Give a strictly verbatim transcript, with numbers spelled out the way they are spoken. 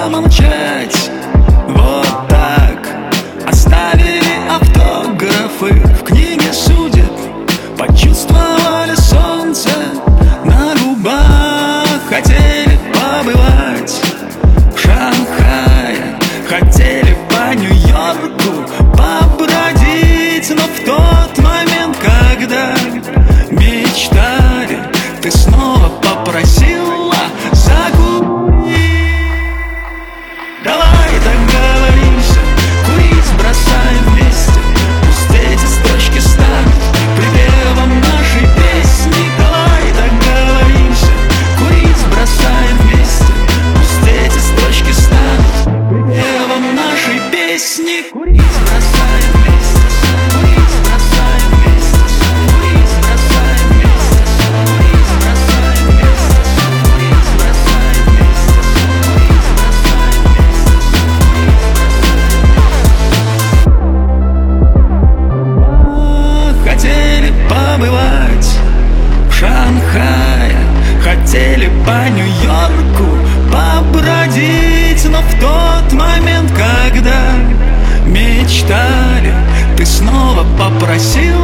помолчать. Вот так оставили автографы в книге судеб, почувствовали солнце на губах. Хотели побывать в Шанхае, хотели по Нью-Йорку побродить, но в тот момент, когда мечтали, ты снова попросила закурить. Давай договоримся, курить бросаем вместе, пусть эти строчки станут припевом нашей песни. Давай договоримся, курить бросаем вместе, пусть эти строчки станут припевом нашей песни. Курить бросаем вместе, курить бросаем вместе, курить бросаем вместе, курить бросаем вместе, курить бросаем вместе, курить бросаем вместе. Хотели побывать в Шанхае, хотели по Нью-Йорку побродить, но в тот момент, когда мечтали, ты снова попросил